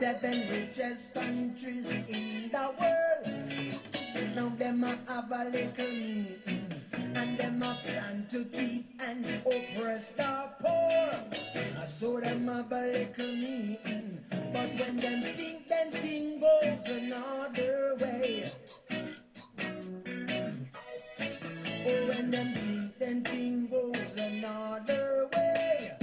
Seven richest countries in the world. Now them a have a little meeting, and them a plan to keep and oppress the poor. So them have a little meeting, but when them think goes another way. Oh, when them think goes another way.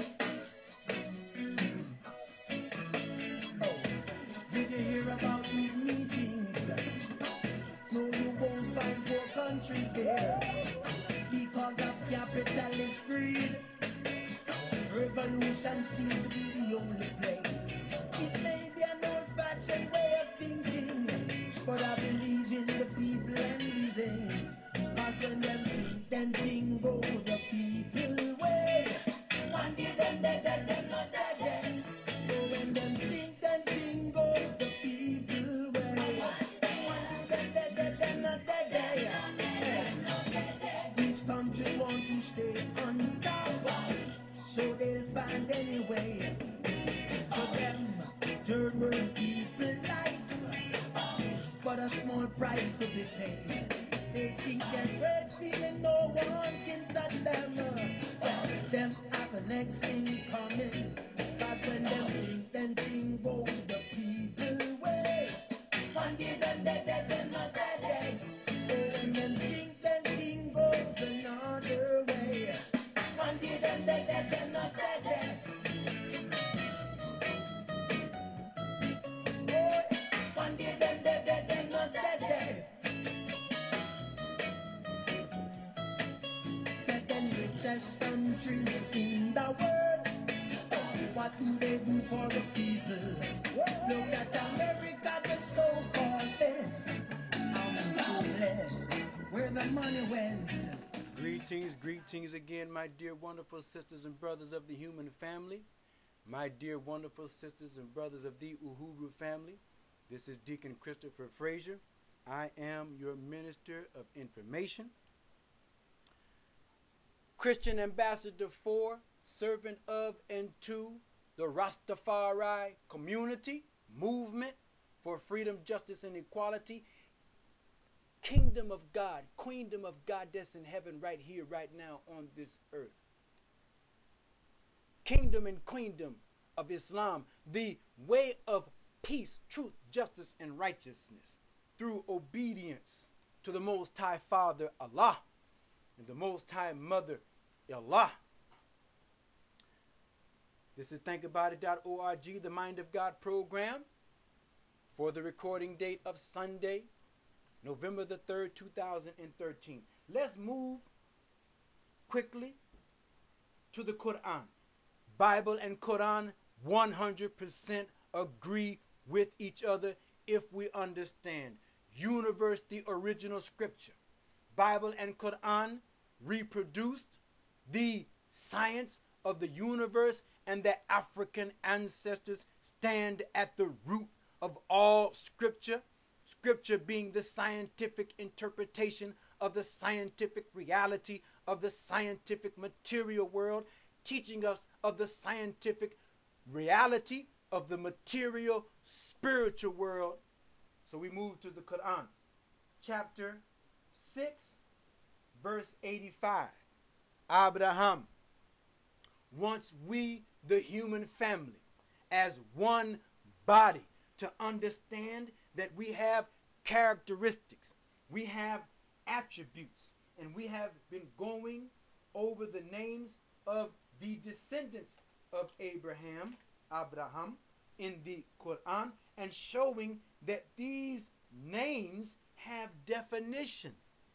Oh, did you hear about these meetings? No, you won't find poor countries there because of capitalist greed. Revolution seems to be the only play. It may be an old-fashioned way of thinking, but I believe in the people and these aims. Cause when them think go the people way. One day them dead, them not dead. Oh, when them think go the people way. One day them dead, them not dead. These countries want to stay on top, so they'll find any way for them third world people life, but a small price to be paid. They think they're great feeling, no one can touch them. Them have the next thing coming, cause when them think go the people way. One day them dead, them not dead. When them think goes another way. One day them dead, them not dead. Oh, one day them dead, them not dead. Seven richest countries in the world. What do they do for the people? Look at America, the so-called best. How blessed where the money went. Greetings again, my dear wonderful sisters and brothers of the human family. My dear wonderful sisters and brothers of the Uhuru family. This is Deacon Christopher Frazier. I am your minister of information, Christian ambassador for, servant of, and to the Rastafari community, movement for freedom, justice, and equality. Kingdom of God, queendom of God that's in heaven right here, right now on this earth. Kingdom and queendom of Islam, the way of peace, truth, justice, and righteousness through obedience to the Most High Father, Allah, and the Most High Mother, Allah. This is thinkaboutit.org, the Mind of God program for the recording date of Sunday, November the 3rd, 2013. Let's move quickly to the Quran. Bible and Quran 100% agree with each other if we understand. Universe, the original scripture. Bible and Quran reproduced the science of the universe, and their African ancestors stand at the root of all scripture. Scripture being the scientific interpretation of the scientific reality of the scientific material world, teaching us of the scientific reality of the material spiritual world. So we move to the Quran, chapter 6, verse 85. Abraham wants we, the human family, as one body, to understand that we have characteristics, we have attributes, and we have been going over the names of the descendants of Abraham, in the Quran, and showing that these names have definition.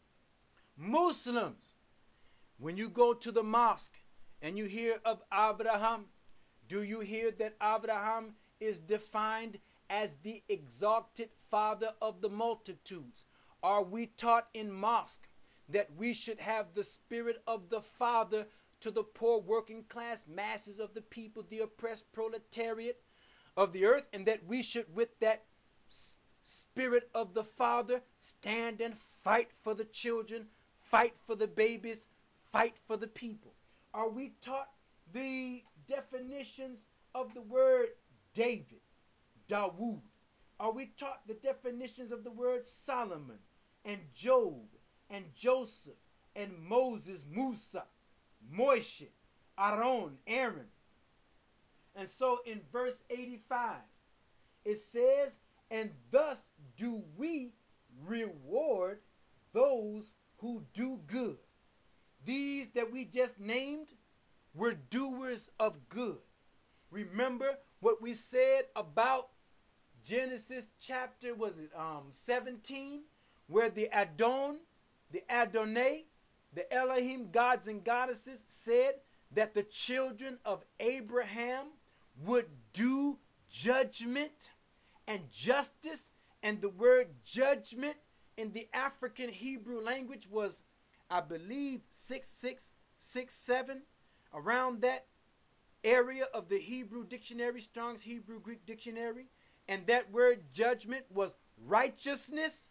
Muslims, when you go to the mosque and you hear of Abraham, do you hear that Abraham is defined as the exalted father of the multitudes? Are we taught in mosque that we should have the spirit of the father to the poor working class masses of the people, the oppressed proletariat of the earth, and that we should, with that spirit of the father, stand and fight for the children, fight for the babies, fight for the people? Are we taught the definitions of the word David? Dawood? Are we taught the definitions of the word Solomon and Job and Joseph and Moses, Musa, Moshe, Aaron? And so in verse 85, it says, and thus do we reward those who do good. These that we just named were doers of good. Remember what we said about Genesis chapter, 17, where the Adonai, the Elohim, gods and goddesses, said that the children of Abraham would do judgment and justice. And the word judgment in the African Hebrew language was, I believe, 6667, around that area of the Hebrew dictionary, Strong's Hebrew Greek dictionary. And that word judgment was righteousness,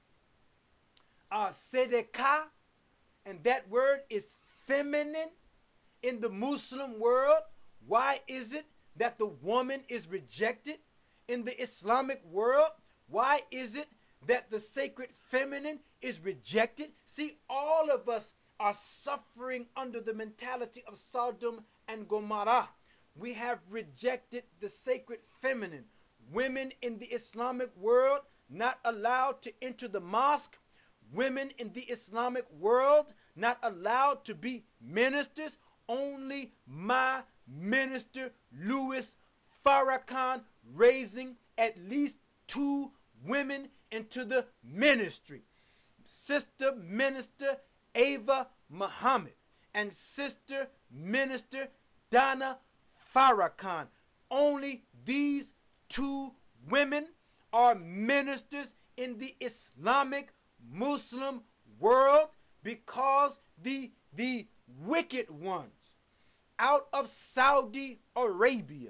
sedekah, and that word is feminine in the Muslim world. Why is it that the woman is rejected in the Islamic world? Why is it that the sacred feminine is rejected? See, all of us are suffering under the mentality of Sodom and Gomorrah. We have rejected the sacred feminine. Women in the Islamic world not allowed to enter the mosque. Women in the Islamic world not allowed to be ministers. Only my minister, Louis Farrakhan, raising at least 2 women into the ministry. Sister Minister Ava Muhammad and Sister Minister Donna Farrakhan. Only these 2 women are ministers in the Islamic Muslim world, because the wicked ones out of Saudi Arabia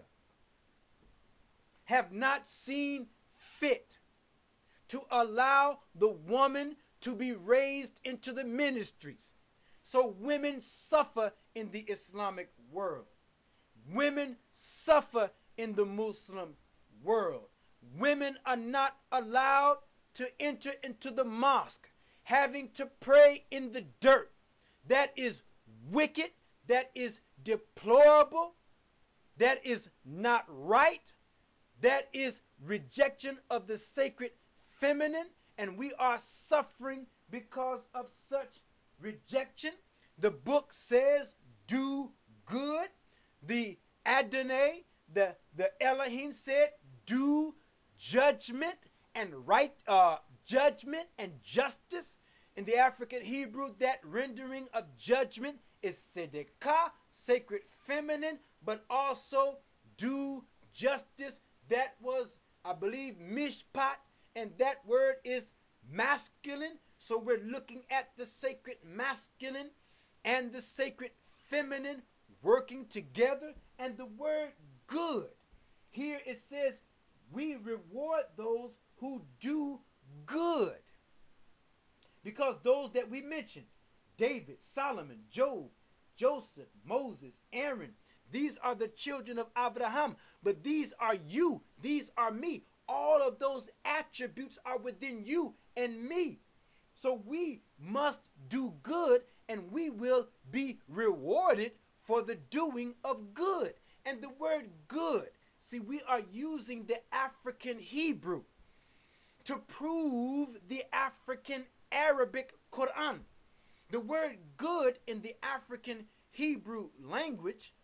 have not seen fit to allow the woman to be raised into the ministries. So women suffer in the Islamic world. Women suffer in the Muslim world. Women are not allowed to enter into the mosque, having to pray in the dirt. That is wicked. That is deplorable. That is not right. That is rejection of the sacred feminine, and we are suffering because of such rejection. The book says, do good. The Adonai, the Elohim said, do judgment and judgment and justice. In the African Hebrew, that rendering of judgment is sedekah, sacred feminine, but also do justice. That was, I believe, mishpat, and that word is masculine. So we're looking at the sacred masculine and the sacred feminine working together. And the word good, here it says, we reward those who do good. Because those that we mentioned, David, Solomon, Job, Joseph, Moses, Aaron, these are the children of Abraham. But these are you. These are me. All of those attributes are within you and me. So we must do good, and we will be rewarded for the doing of good. And the word good, see, we are using the African Hebrew to prove the African Arabic Quran. The word good in the African Hebrew language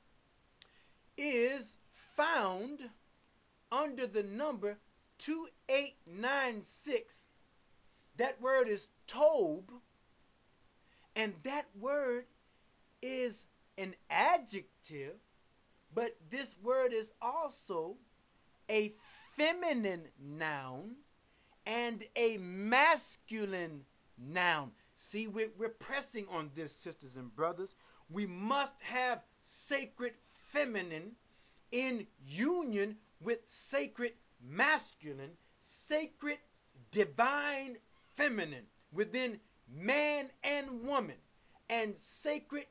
is found under the number 2896. That word is tob, and that word is an adjective, but this word is also a feminine noun and a masculine noun. See, we're pressing on this, sisters and brothers. We must have sacred feminine in union with sacred masculine, sacred divine feminine within man and woman, and sacred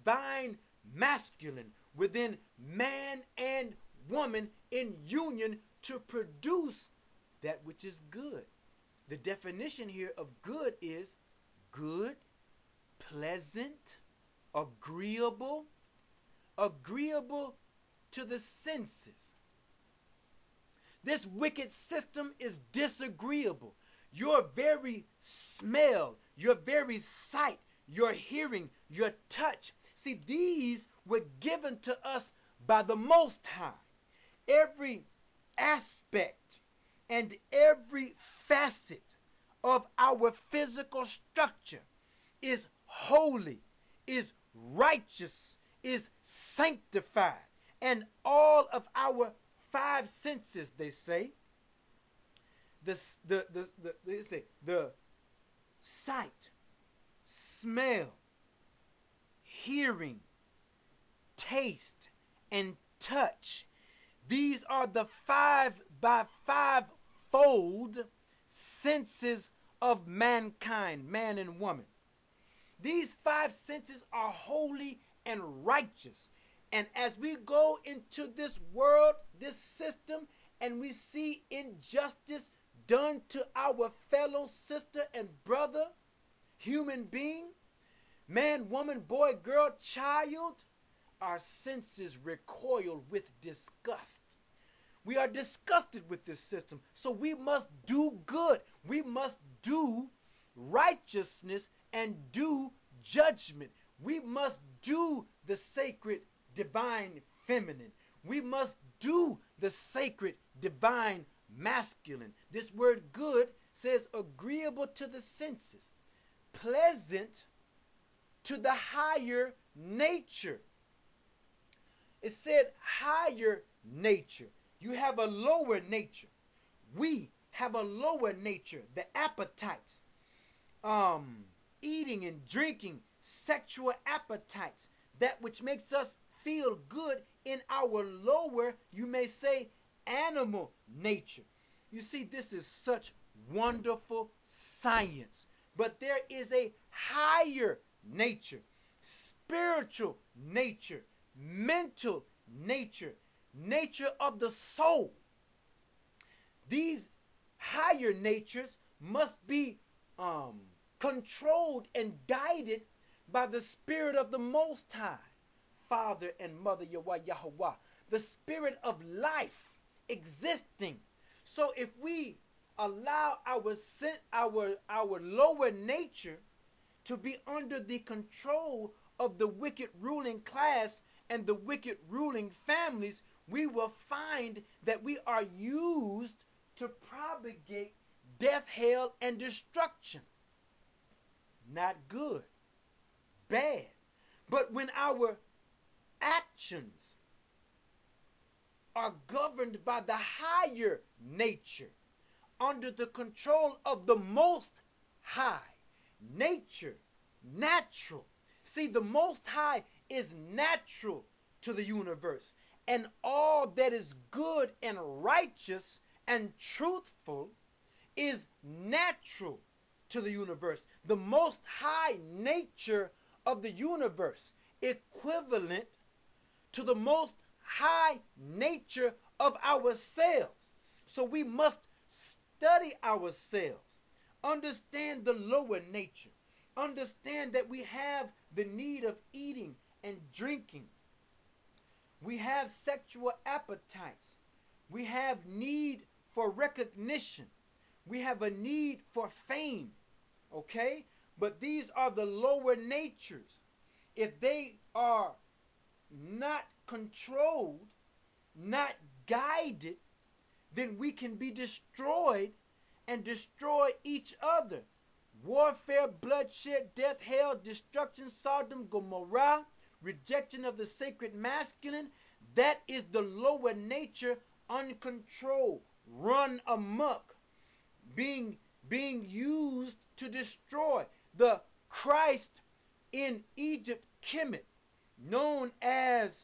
divine masculine within man and woman in union to produce that which is good. The definition here of good is good, pleasant, agreeable, agreeable to the senses. This wicked system is disagreeable. Your very smell, your very sight, your hearing, your touch. See, these were given to us by the Most High. Every aspect and every facet of our physical structure is holy, is righteous, is sanctified. And all of our five senses, they say, the sight, smell, hearing, taste, and touch. These are the 5 by 5-fold senses of mankind, man and woman. These 5 senses are holy and righteous. And as we go into this world, this system, and we see injustice done to our fellow sister and brother, human being, man, woman, boy, girl, child, our senses recoil with disgust. We are disgusted with this system. So we must do good. We must do righteousness and do judgment. We must do the sacred divine feminine. We must do the sacred divine masculine. This word good says agreeable to the senses, pleasant to the higher nature. It said higher nature. You have a lower nature. We have a lower nature, the appetites, eating and drinking, sexual appetites, that which makes us feel good in our lower, you may say, animal nature. You see, this is such wonderful science. But there is a higher nature, spiritual nature, mental nature, nature of the soul. These higher natures must be controlled and guided by the Spirit of the Most High, Father and Mother Yahweh, the Spirit of life existing. So if we allow our lower nature to be under the control of the wicked ruling class and the wicked ruling families, we will find that we are used to propagate death, hell, and destruction. Not good. Bad. But when our actions are governed by the higher nature, under the control of the Most High, nature, natural. See, the Most High is natural to the universe, and all that is good and righteous and truthful is natural to the universe. The Most High nature of the universe, equivalent to the Most High nature of ourselves. So we must study ourselves, understand the lower nature, understand that we have the need of eating and drinking. We have sexual appetites. We have need for recognition. We have a need for fame. Okay? But these are the lower natures. If they are not controlled, not guided, then we can be destroyed and destroy each other. Warfare, bloodshed, death, hell, destruction, Sodom, Gomorrah, rejection of the sacred masculine. That is the lower nature, uncontrolled, run amok, being used to destroy. The Christ in Egypt, Kemet, known as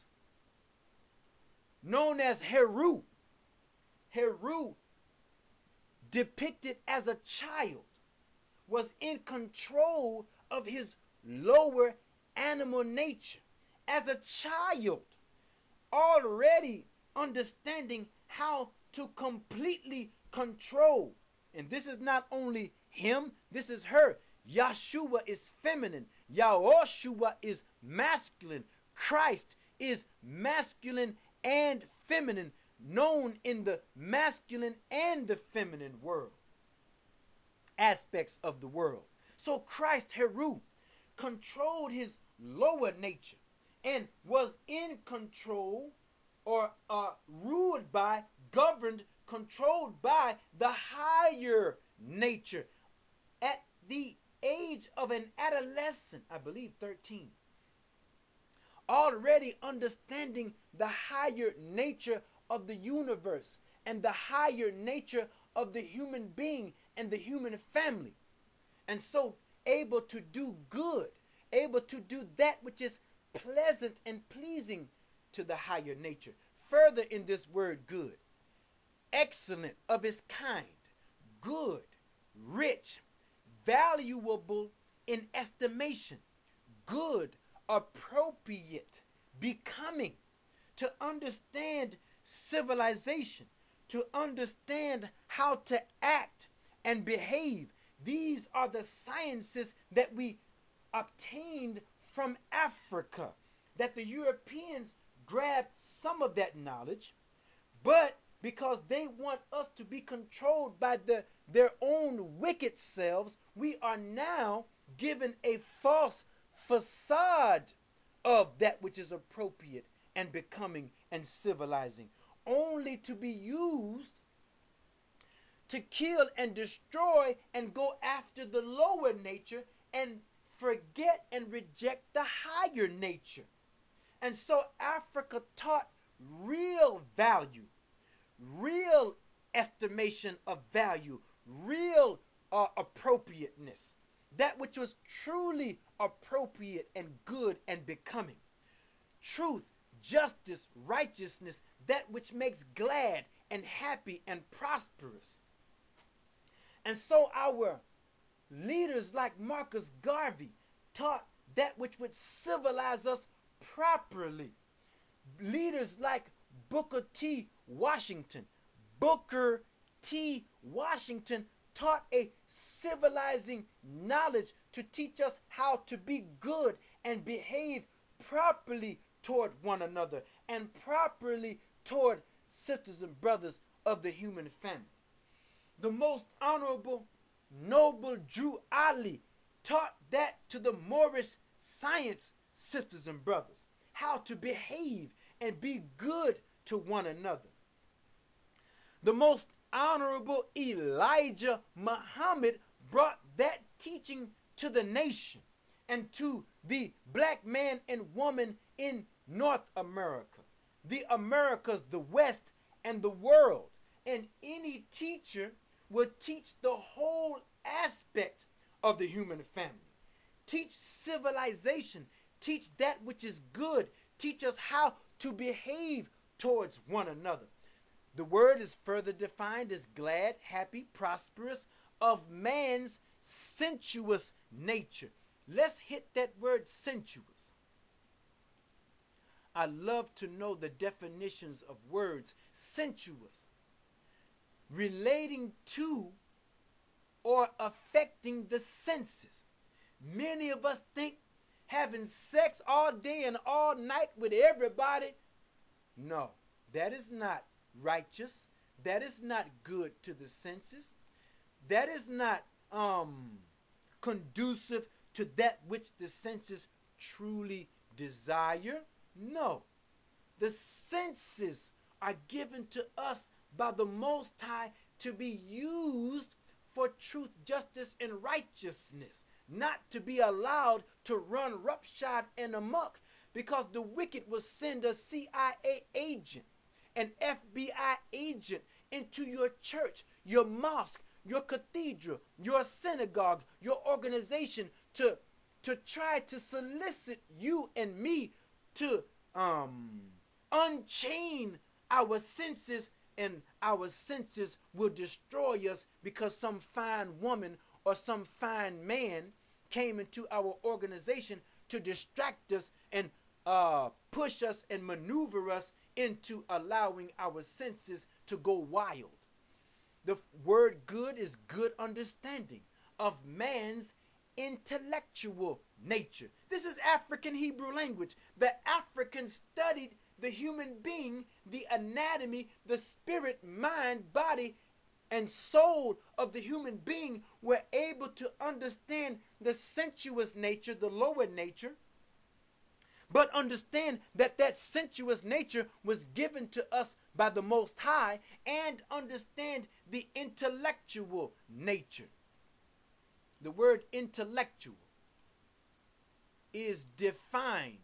Heru. Heru, depicted as a child, was in control of his lower animal nature. As a child, already understanding how to completely control. And this is not only him, this is her. Yahshua is feminine. Yahushua is masculine. Christ is masculine and feminine, known in the masculine and the feminine world, aspects of the world. So Christ Heru controlled his lower nature and was in control or ruled by, governed, controlled by the higher nature at the age of an adolescent, I believe 13. Already understanding the higher nature of the universe and the higher nature of the human being and the human family. And so able to do good, able to do that which is pleasant and pleasing to the higher nature. Further in this word good, excellent of its kind, good, rich, valuable in estimation, good, appropriate, becoming, to understand civilization, to understand how to act and behave. These are the sciences that we obtained from Africa, that the Europeans grabbed some of that knowledge, but because they want us to be controlled by their own wicked selves, we are now given a false facade of that which is appropriate and becoming and civilizing, only to be used to kill and destroy and go after the lower nature and forget and reject the higher nature. And so Africa taught real value, real estimation of value, real appropriateness, that which was truly appropriate and good and becoming. Truth, justice, righteousness, that which makes glad and happy and prosperous. And so our leaders like Marcus Garvey taught that which would civilize us properly. Leaders like Booker T. Washington. Booker T. Washington taught a civilizing knowledge to teach us how to be good and behave properly toward one another and properly toward sisters and brothers of the human family. The most honorable, noble Drew Ali taught that to the Moorish science sisters and brothers, how to behave and be good to one another. The most honorable Elijah Muhammad brought that teaching to the nation and to the black man and woman in North America, the Americas, the West, and the world. And any teacher will teach the whole aspect of the human family. Teach civilization. Teach that which is good. Teach us how to behave towards one another. The word is further defined as glad, happy, prosperous, of man's sensuous nature. Let's hit that word sensuous. I love to know the definitions of words. Sensuous, relating to or affecting the senses. Many of us think having sex all day and all night with everybody. No, that is not righteous. That is not good to the senses. That is not conducive to that which the senses truly desire. No, the senses are given to us by the Most High to be used for truth, justice, and righteousness, not to be allowed to run roughshod and amok, because the wicked will send a CIA agent, an FBI agent into your church, your mosque, your cathedral, your synagogue, your organization to try to solicit you and me to unchain our senses, and our senses will destroy us because some fine woman or some fine man came into our organization to distract us and push us and maneuver us into allowing our senses to go wild. The word good is good understanding of man's intellectual nature. This is African Hebrew language. The Africans studied the human being, the anatomy, the spirit, mind, body, and soul of the human being, were able to understand the sensuous nature, the lower nature, but understand that that sensuous nature was given to us by the Most High, and understand the intellectual nature. The word intellectual is defined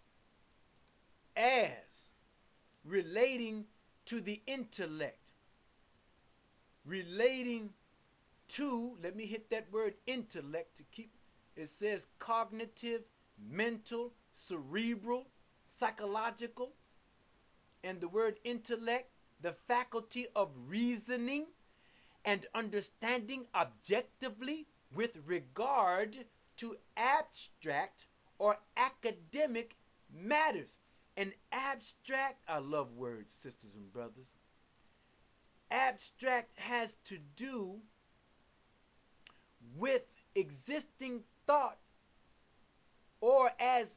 as relating to the intellect, relating to, let me hit that word intellect to keep, it says cognitive, mental, cerebral, psychological, and the word intellect, the faculty of reasoning and understanding objectively with regard to abstract or academic matters. An abstract, I love words, sisters and brothers. Abstract has to do with existing thought, or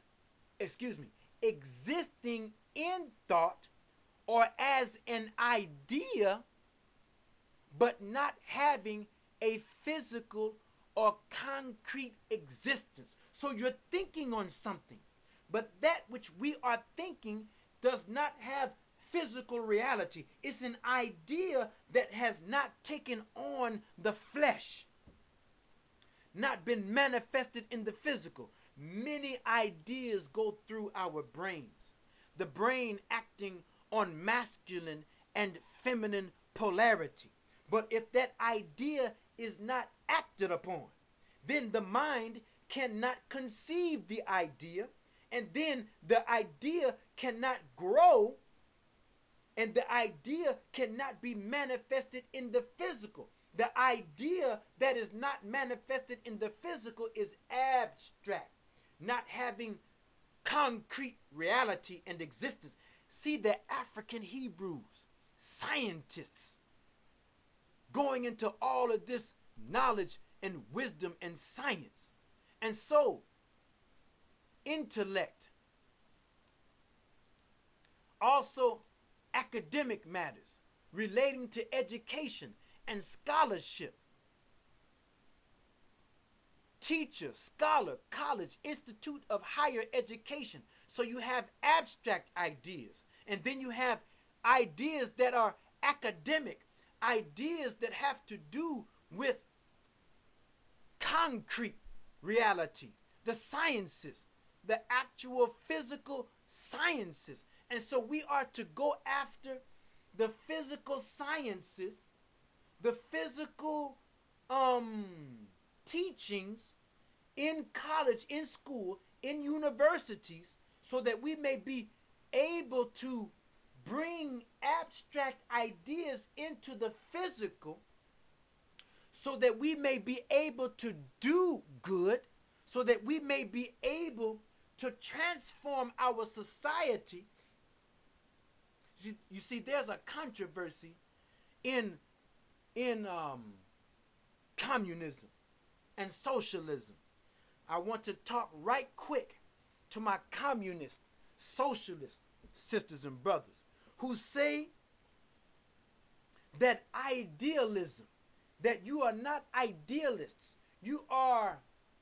existing in thought or as an idea, but not having a physical or concrete existence. So you're thinking on something, but that which we are thinking does not have physical reality. It's an idea that has not taken on the flesh, not been manifested in the physical. Many ideas go through our brains, the brain acting on masculine and feminine polarity. But if that idea is not acted upon, then the mind cannot conceive the idea, and then the idea cannot grow, and the idea cannot be manifested in the physical. The idea that is not manifested in the physical is abstract, not having concrete reality and existence. See, the African Hebrews, scientists, going into all of this knowledge and wisdom and science. And so, intellect, also academic matters relating to education and scholarship. Teacher, scholar, college, institute of higher education. So you have abstract ideas, and then you have ideas that are academic, ideas that have to do with concrete reality, the sciences, the actual physical sciences. And so we are to go after the physical sciences, the physical teachings in college, in school, in universities, so that we may be able to bring abstract ideas into the physical, so that we may be able to do good, so that we may be able to transform our society. You see, there's a controversy in communism and socialism. I want to talk right quick to my communist, socialist sisters and brothers who say that idealism, that you are not idealists, you are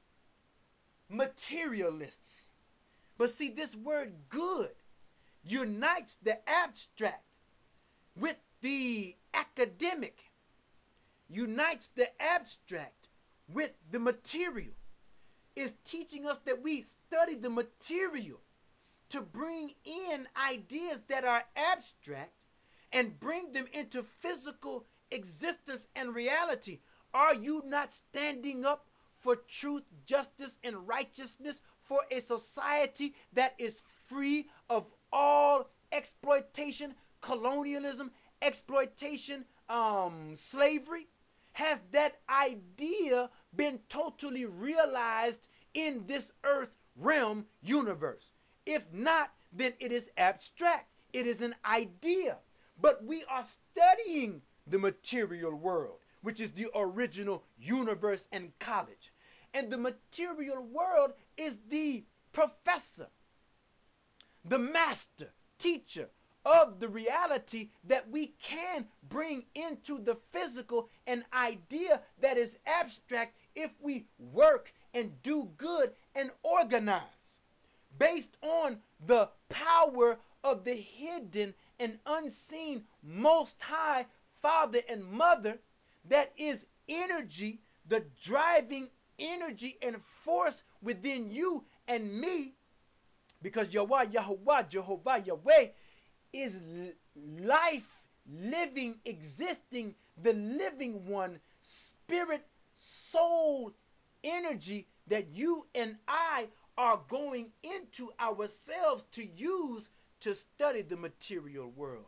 materialists. But see, this word good unites the abstract with the academic, unites the abstract with the material. Is teaching us that we study the material to bring in ideas that are abstract and bring them into physical existence and reality. Are you not standing up for truth, justice, and righteousness, for a society that is free of all exploitation, colonialism, exploitation, slavery? Has that idea been totally realized in this earth realm universe? If not, then it is abstract. It is an idea. But we are studying the material world, which is the original universe and college. And the material world is the professor, the master, teacher of the reality that we can bring into the physical, an idea that is abstract if we work and do good and organize. Based on the power of the hidden and unseen Most High Father and Mother, that is energy, the driving energy and force within you and me, because Yahweh, Jehovah, Yahweh is life, living, existing, the living one, spirit, soul, energy that you and I are going into ourselves to use to study the material world.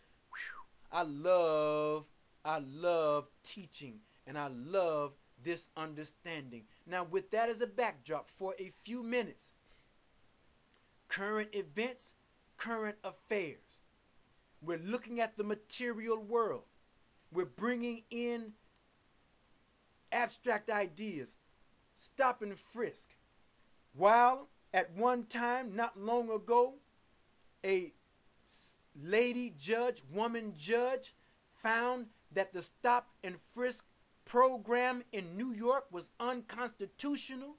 Whew. I love teaching, and I love this understanding. Now, with that as a backdrop for a few minutes, current events, current affairs. We're looking at the material world. We're bringing in abstract ideas, stop and frisk. While at one time, not long ago, a lady judge, woman judge, found that the stop and frisk program in New York was unconstitutional.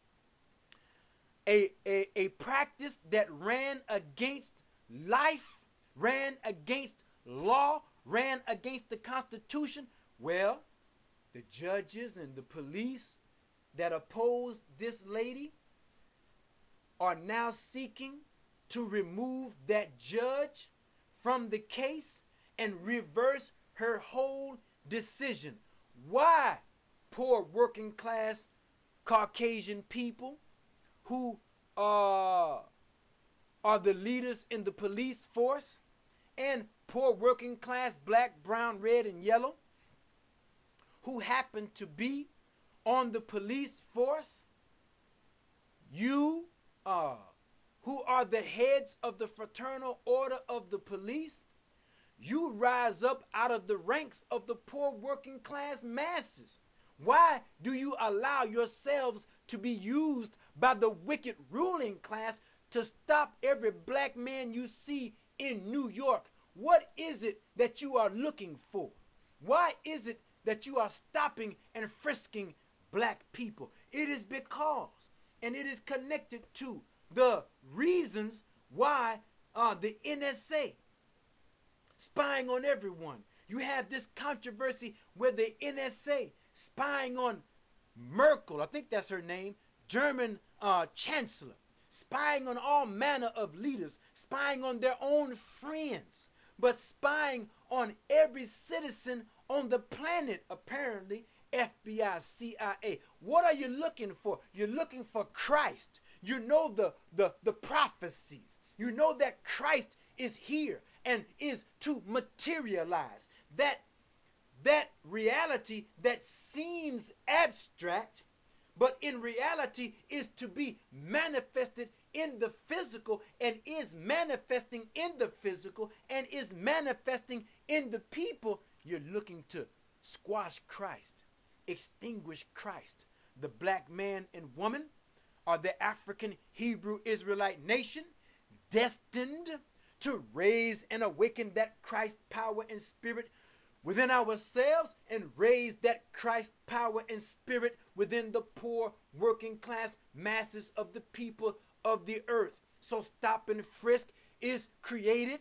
A practice that ran against life, ran against law, ran against the Constitution. Well, the judges and the police that opposed this lady are now seeking to remove that judge from the case and reverse her whole decision. Why? Poor working class Caucasian people who are the leaders in the police force, and poor working class black, brown, red, and yellow who happen to be on the police force, you who are the heads of the fraternal order of the police, you rise up out of the ranks of the poor working class masses. Why do you allow yourselves to be used by the wicked ruling class to stop every black man you see in New York? What is it that you are looking for? Why is it that you are stopping and frisking black people? It is because, and it is connected to the reasons why the NSA spying on everyone. You have this controversy where the NSA spying on Merkel, I think that's her name, German chancellor, spying on all manner of leaders, spying on their own friends, but spying on every citizen on the planet, apparently. FBI, CIA. What are you looking for? You're looking for Christ. You know the prophecies. You know that Christ is here and is to materialize. That reality that seems abstract, but in reality is to be manifested in the physical, and is manifesting in the physical, and is manifesting in the people. You're looking to squash Christ, extinguish Christ. The black man and woman are the African Hebrew Israelite nation, destined to raise and awaken that Christ power and spirit within ourselves, and raise that Christ power and spirit within the poor working class masses of the people of the earth. So stop and frisk is created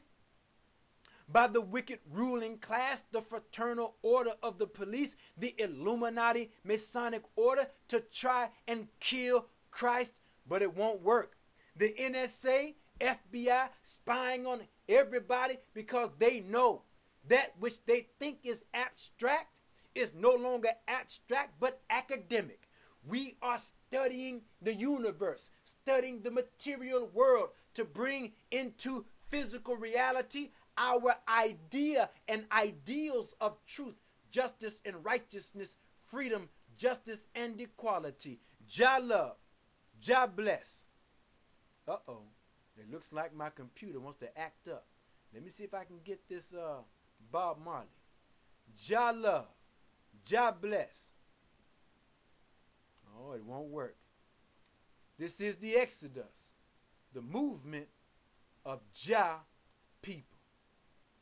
by the wicked ruling class, the fraternal order of the police, the Illuminati Masonic order, to try and kill Christ, but it won't work. The NSA, FBI spying on everybody because they know that which they think is abstract is no longer abstract but academic. We are studying the universe, studying the material world to bring into physical reality our idea and ideals of truth, justice and righteousness, freedom, justice and equality. Jah love, Jah bless. Uh-oh, it looks like my computer wants to act up. Let me see if I can get this Bob Marley. Jah love, Jah bless. Oh, it won't work. This is the Exodus, the movement of Jah people.